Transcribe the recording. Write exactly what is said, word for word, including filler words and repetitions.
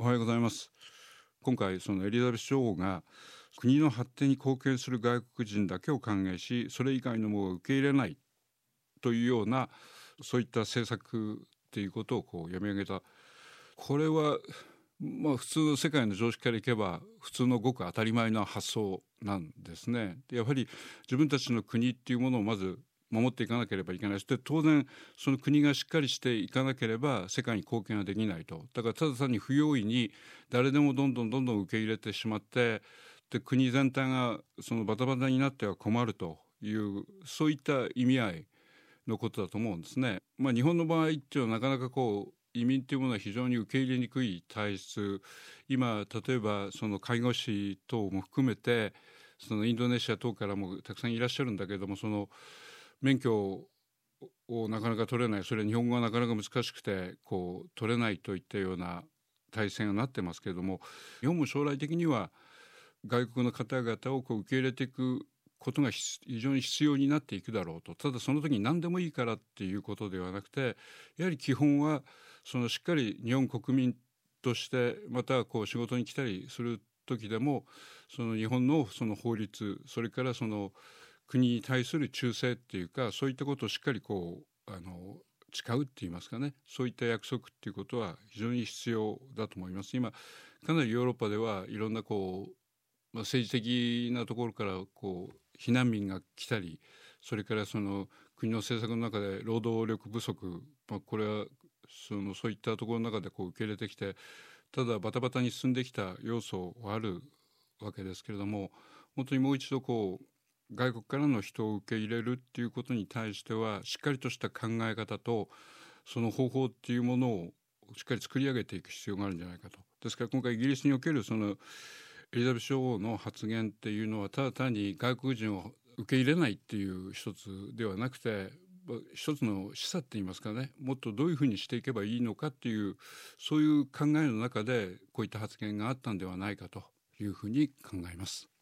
おはようございます。今回そのエリザベス女王が国の発展に貢献する外国人だけを歓迎し、それ以外のものを受け入れないというようなそういった政策っていうことをこう読み上げた。これはまあ普通の世界の常識からいけば普通のごく当たり前の発想なんですね。でやはり自分たちの国っていうものをまず守っていかなければいけない。で当然その国がしっかりしていかなければ世界に貢献はできないと。だからただ単に不用意に誰でもどんどんどんどん受け入れてしまって、で国全体がそのバタバタになっては困るというそういった意味合いのことだと思うんですね。まあ、日本の場合っていうのはなかなかこう移民というものは非常に受け入れにくい体質。今例えばその介護士等も含めてそのインドネシア等からもたくさんいらっしゃるんだけども、その免許をなかなか取れない、それは日本語がなかなか難しくてこう取れないといったような体制になってますけれども、日本も将来的には外国の方々をこう受け入れていくことが非常に必要になっていくだろうと。ただその時に何でもいいからっていうことではなくて、やはり基本はそのしっかり日本国民としてまたこう仕事に来たりする時でもその日本のその法律、それからその国に対する忠誠っていうか、そういったことをしっかりこうあの誓うっていいますかね、そういった約束っていうことは非常に必要だと思います。今かなりヨーロッパではいろんなこうまあ、政治的なところからこう避難民が来たり、それからその国の政策の中で労働力不足、まあ、これはそのそういったところの中でこう受け入れてきて、ただバタバタに進んできた要素はあるわけですけれども、本当にもう一度こう外国からの人を受け入れるっていうことに対してはしっかりとした考え方とその方法っていうものをしっかり作り上げていく必要があるんじゃないかと。ですから今回イギリスにおけるそのエリザベス女王の発言っていうのはただ単に外国人を受け入れないっていう一つではなくて、一つの示唆って言いますかね、もっとどういうふうにしていけばいいのかっていうそういう考えの中でこういった発言があったんではないかというふうに考えます。